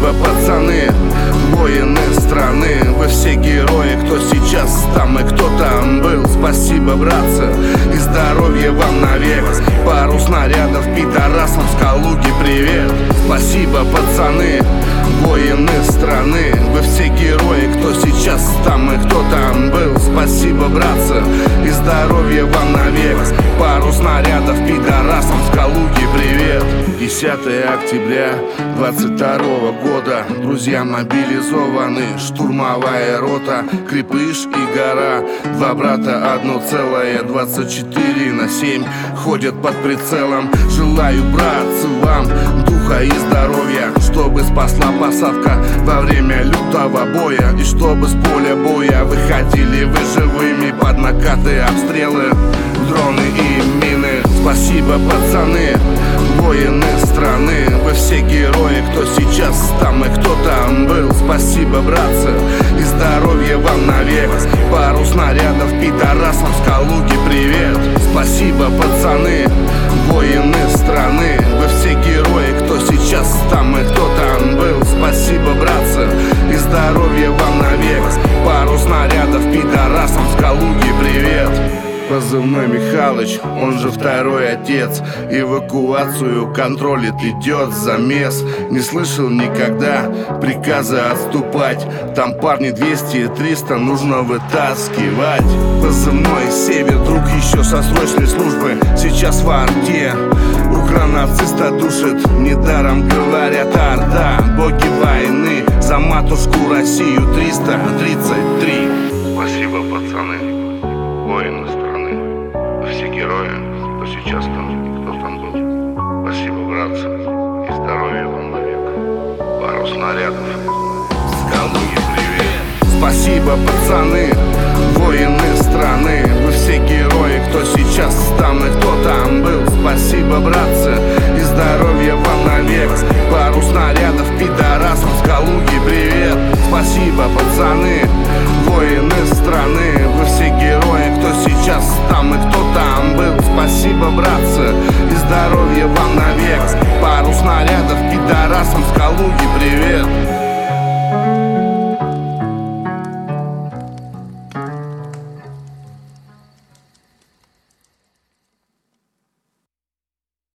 Спасибо, пацаны, воины страны. Вы все герои, кто сейчас там и кто там был. Спасибо, братцы, и здоровья вам навек. Пару снарядов пидорасам с Калуги привет. Спасибо, пацаны, воины страны. Вы все герои, кто сейчас там и кто там был. Спасибо, братцы, и здоровья вам навек. Пару снарядов пидорасам с Калуги привет. 10 октября 22 года. Друзья мобилизованы, штурмовая рота, Крепыш и Гора. Два брата, 1,24/7 ходят под прицелом. Желаю, братцы, вам духа и здоровья, чтобы спасла посадка во время лютого боя, и чтобы с поля боя выходили вы живыми под накаты, обстрелы, дроны и мины. Спасибо, пацаны, воины страны. Вы все герои, кто сейчас там и кто там был. Спасибо, братцы, и здоровья вам навек. Пару снарядов пидорасам с Калуги привет. Спасибо, пацаны, воины страны. Вы все герои, кто сейчас там и кто там был. Спасибо, братцы, и здоровья вам навек. Пару снарядов пидорасам с Калуги привет. Позывной Михалыч, он же второй отец. Эвакуацию контролит, идет замес. Не слышал никогда приказа отступать. Там парни 200 и 300 нужно вытаскивать. Позывной Север, друг еще со срочной службы. Сейчас в арте укронациста душит. Недаром говорят орда, боги войны. За матушку Россию 333. Спасибо, пацаны, воины страны. Все герои, кто сейчас там, кто там был. Спасибо, братцы, и здоровья вам навек. Пару снарядов с Калуги привет. Спасибо, пацаны, воины страны. Вы все герои, кто сейчас там и кто там был. Спасибо, братцы, и здоровья вам навек.